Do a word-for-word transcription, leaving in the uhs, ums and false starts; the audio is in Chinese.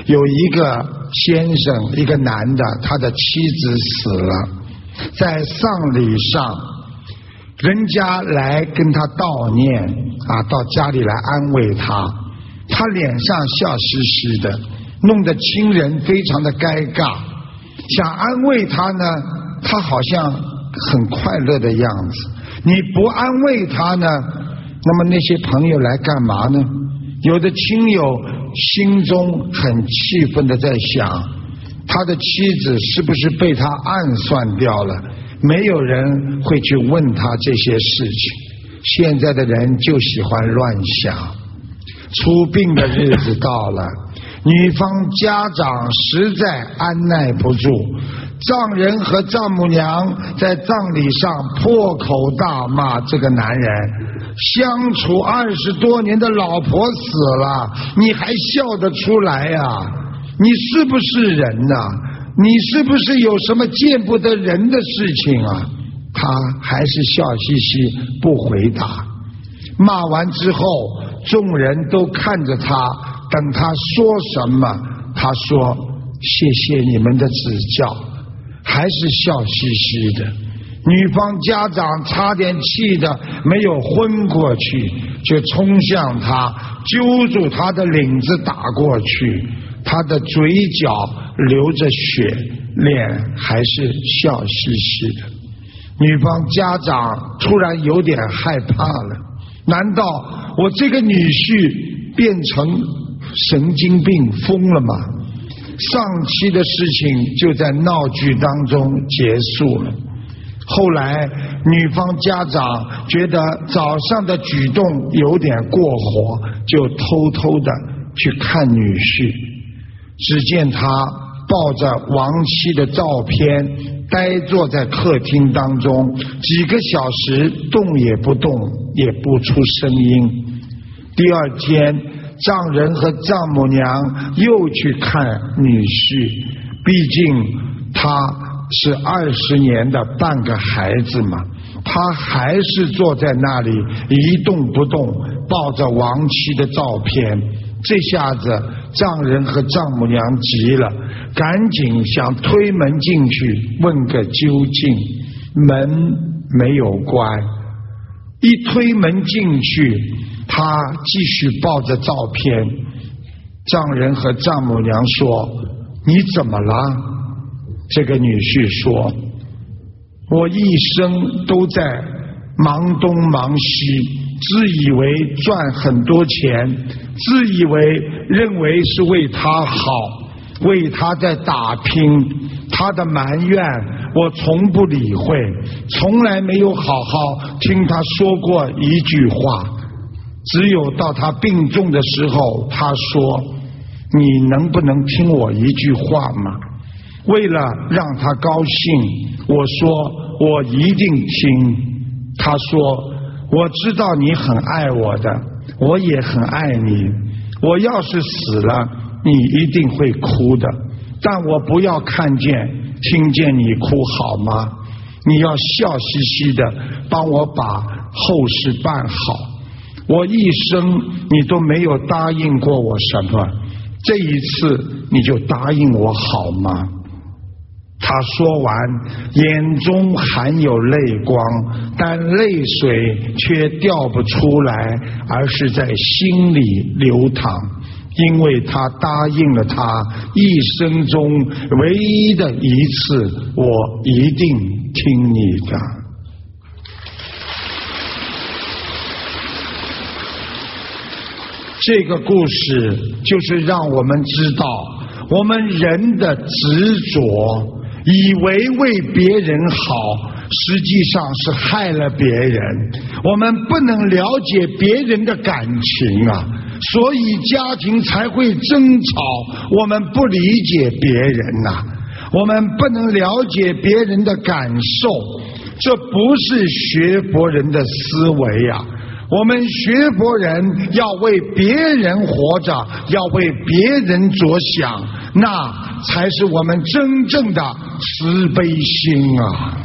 有一个先生，一个男的，他的妻子死了，在丧礼上，人家来跟他悼念啊，到家里来安慰他，他脸上笑嘻嘻的，弄得亲人非常的尴尬。想安慰他呢，他好像很快乐的样子。你不安慰他呢，那么那些朋友来干嘛呢？有的亲友心中很气愤的在想，他的妻子是不是被他暗算掉了？没有人会去问他这些事情。现在的人就喜欢乱想。出殡的日子到了，女方家长实在按耐不住，丈人和丈母娘在葬礼上破口大骂这个男人，相处二十多年的老婆死了，你还笑得出来呀、啊？你是不是人呐、啊？你是不是有什么见不得人的事情啊？他还是笑嘻嘻不回答。骂完之后，众人都看着他，等他说什么，他说谢谢你们的指教，还是笑嘻嘻的。女方家长差点气得没有昏过去，就冲向他，揪住他的领子打过去，他的嘴角流着血，脸还是笑嘻嘻的。女方家长突然有点害怕了，难道我这个女婿变成神经病疯了吗？上期的事情就在闹剧当中结束了。后来女方家长觉得早上的举动有点过火，就偷偷的去看女婿，只见他抱着亡妻的照片呆坐在客厅当中，几个小时动也不动，也不出声音。第二天丈人和丈母娘又去看女婿，毕竟他是二十年的半个孩子嘛，他还是坐在那里一动不动，抱着亡妻的照片。这下子丈人和丈母娘急了，赶紧想推门进去问个究竟，门没有关。一推门进去，他继续抱着照片。丈人和丈母娘说：你怎么了？这个女婿说：我一生都在忙东忙西，自以为赚很多钱，自以为认为是为他好，为他在打拼，他的埋怨我从不理会，从来没有好好听他说过一句话。只有到他病重的时候，他说：你能不能听我一句话吗？为了让他高兴，我说我一定听。他说：我知道你很爱我的，我也很爱你，我要是死了，你一定会哭的，但我不要看见听见你哭好吗？你要笑嘻嘻的帮我把后事办好。我一生你都没有答应过我什么，这一次你就答应我好吗？他说完，眼中含有泪光，但泪水却掉不出来，而是在心里流淌，因为他答应了他一生中唯一的一次，我一定听你的。这个故事就是让我们知道，我们人的执着，以为为别人好，实际上是害了别人。我们不能了解别人的感情啊，所以家庭才会争吵。我们不理解别人啊，我们不能了解别人的感受，这不是学佛人的思维啊。我们学佛人要为别人活着，要为别人着想，那才是我们真正的慈悲心啊。